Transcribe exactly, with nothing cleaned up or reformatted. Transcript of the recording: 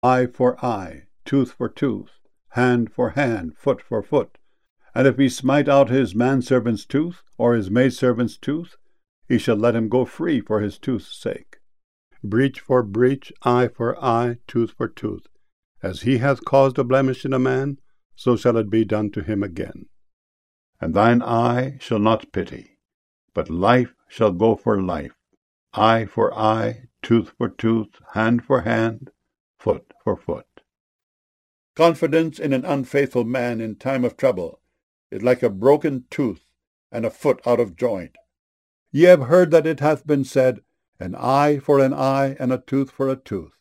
eye for eye, tooth for tooth, hand for hand, foot for foot. And if he smite out his manservant's tooth, or his maidservant's tooth, he shall let him go free for his tooth's sake. Breach for breach, eye for eye, tooth for tooth. As he hath caused a blemish in a man, so shall it be done to him again. And thine eye shall not pity, but life shall go for life, eye for eye, tooth for tooth, hand for hand, foot for foot. Confidence in an unfaithful man in time of trouble is like a broken tooth and a foot out of joint. Ye have heard that it hath been said, an eye for an eye, and a tooth for a tooth.